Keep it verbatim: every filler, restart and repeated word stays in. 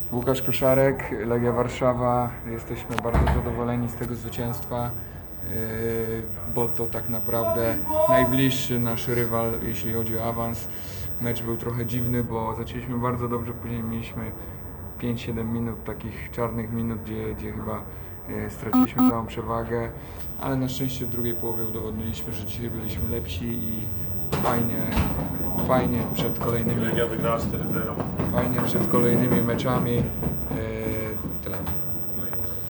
Łukasz Koszarek, Legia Warszawa. Jesteśmy bardzo zadowoleni z tego zwycięstwa, yy, bo to tak naprawdę najbliższy nasz rywal, jeśli chodzi o awans. Mecz był trochę dziwny, bo zaczęliśmy bardzo dobrze, później mieliśmy pięć siedem minut, takich czarnych minut, gdzie, gdzie chyba yy, straciliśmy całą przewagę, ale na szczęście w drugiej połowie udowodniliśmy, że dzisiaj byliśmy lepsi i fajnie, fajnie przed kolejnymi Legia wygrała cztery zero. Fajnie przed kolejnymi meczami